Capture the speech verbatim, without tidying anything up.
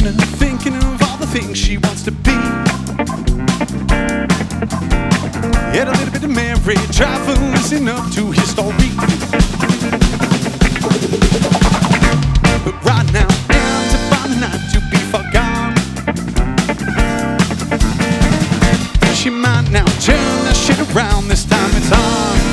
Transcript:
corner, thinking of all the things she wants to be. Had a little bit of marriage, try for listening up to his story.